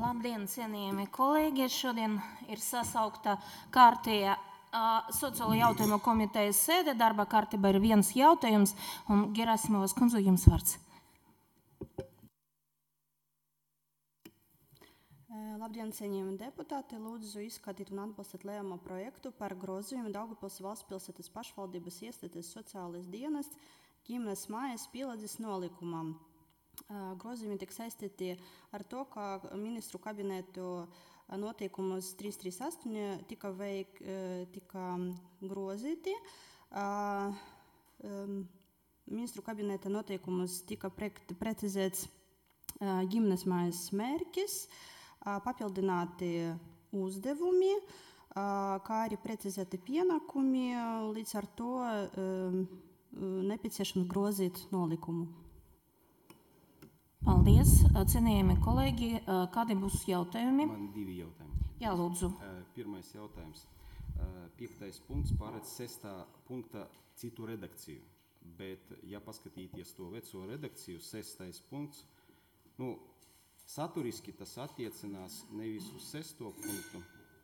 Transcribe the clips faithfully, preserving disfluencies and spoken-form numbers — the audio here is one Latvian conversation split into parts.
Labdien, cienījami kolēģi! Šodien ir sasaukta kārtējā sociālo jautājumu komitejas sēde. Darba kārtībā ir viens jautājums, un Gerasimovas kundze, jums vārds. Labdien, cienījami deputāti! Lūdzu izskatīt un atbalstīt lēmumu projektu par grozījumu Daugavpils valsts pilsētas pašvaldības iestādes sociālais dienests ģimenes mājas pielādes nolikumam. Grozījumi tiek saistīti ar to, ka ministru kabinetu noteikumus trīsstoš trīsdesmit astoņi tika, veik, tika grozīti. Ministru kabineta noteikumus tika precizēts ģimenes mājas mērķis, papildināti uzdevumi, kā arī precizēti pienākumi, līdz ar to nepieciešams grozīt nolikumu. Paldies, cienījami kolēģi. Kādi būs jautājumi? Man divi jautājumi. Jā, lūdzu. Pirmais jautājums. Piektais punkts pārēc sestā punkta citu redakciju, bet, ja paskatīties to veco redakciju, sestais punkts, nu, saturiski tas attiecinās nevis uz sesto punktu.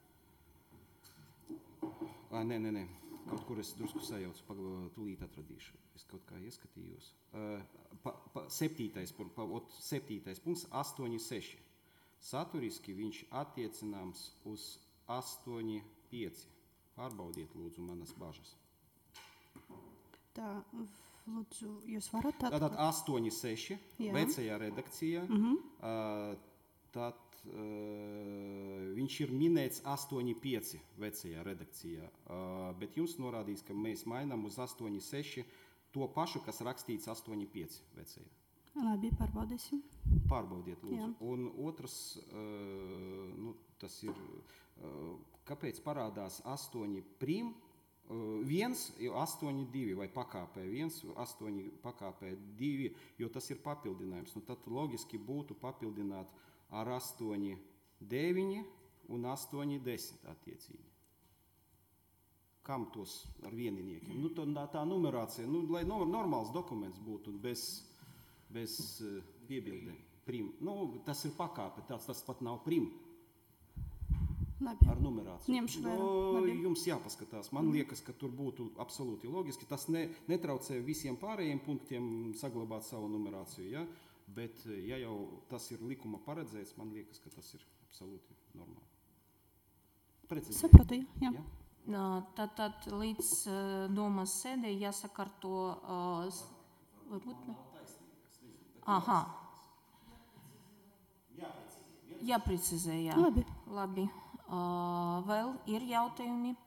Ā, nē, nē, nē, kaut kur es drusku sajaucu, tūlīt atradīšu. Es kaut kā ieskatījos. Pa, pa, septītais, pa, ot, septītais punkts, astoņi seši. Saturiski viņš attiecināms uz astoņi pieci. Pārbaudiet, lūdzu, manas bažas. Tā, lūdzu, jūs varat atklāt? Tātad astoņi seši, vecajā redakcijā. Uh-huh. Uh, tad uh, viņš ir minēts astoņi pieci vecajā redakcijā. Uh, bet jums norādīs, ka mēs mainām uz astoņi seši to pašu, kas rakstīts astoņi pieci vecajā. Labi, pārbaudīsim. Pārbaudiet, lūdzu. Jā. Un otrs, uh, nu, tas ir, uh, kāpēc parādās astoņi prim, uh, viens, astoņi divi vai pakāpē viens, astoņi pakāpē divi, jo tas ir papildinājums. Nu, tad logiski būtu papildināt ar astoņi deviņi un astoņi desmit attiecīgi. Kam tos ar vieniniekiem? Nu, tā, tā numerācija, nu, lai normāls dokuments būtu bez, bez uh, piebildēm. Prim. Nu, tas ir pakāpe, tāds, tas pat nav prim. Labi. Ar numerāciju. Ņemšu vērā. No, jums jāpaskatās. Man liekas, ka tur būtu absolūti logiski. Tas ne, netraucē visiem pārējiem punktiem saglabāt savu numerāciju, ja? Bet, ja jau tas ir likuma paredzēts, man liekas, ka tas ir absolūti normāli. Precizēji. Sapratu, jā. Ja? Tad, tad līdz uh, domas sēdē jāsakārto uh, varbūt ne? Aha. Jāprecizē, jā. Labi. Labi. Uh, vēl ir jautājumi?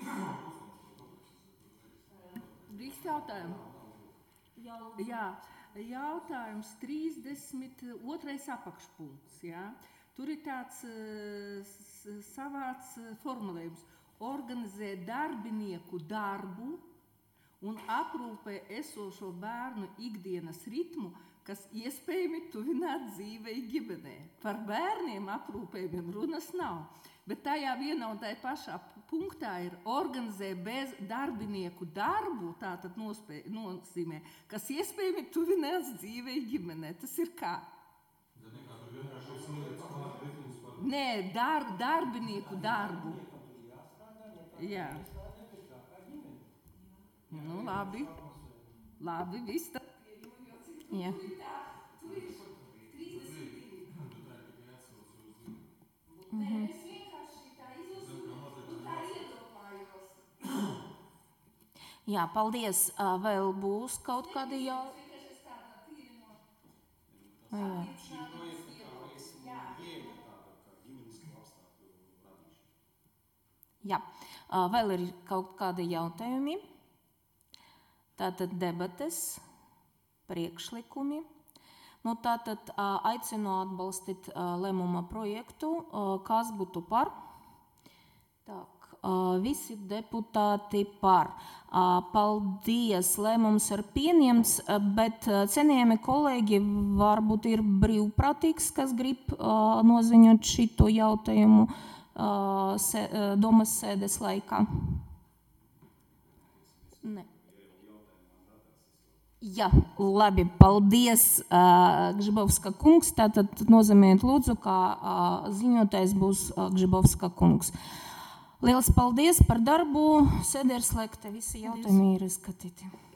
Drīkst jautājumu? Jā. Jautājums trīsdesmit otrais apakšpunkts. Jā. Tur ir tāds uh, savāds uh, formulējums. Organizē darbinieku darbu un aprūpē esošo bērnu ikdienas ritmu, kas iespējami tuvināt dzīvei ģimenē. Par bērniem aprūpējumiem runas nav, bet tajā vienā un tajā pašā punktā ir organizē bez darbinieku darbu, tātad nospē, nozīmē, kas iespējami tuvināt dzīvei ģimenē. Tas ir kā? Nē, dar, darbinieku darbu. Jā. Nu, labi. Labi, viss tā. Jā. Mhm. Jā, paldies. Vēl būs kaut kādi jau... Jā. Jā. Vēl ir kaut kādi jautājumi. Tātad debates, priekšlikumi. Nu, tātad aicinu atbalstīt lēmuma projektu. Kas būtu par? Tak, visi deputāti par. Paldies, lēmums ir pieņemts, bet cienījami kolēģi, varbūt ir brīvprātīgs, kas grib noziņot šito jautājumu domas sēdes laikā. Ne. Jā, labi, paldies, uh, Gžibovska kungs. Tātad nozīmēt lūdzu, ka uh, ziņotājs būs uh, Gžibovska kungs. Liels paldies par darbu. Sēde ir slēgta, visi jautājumi ir izskatīti.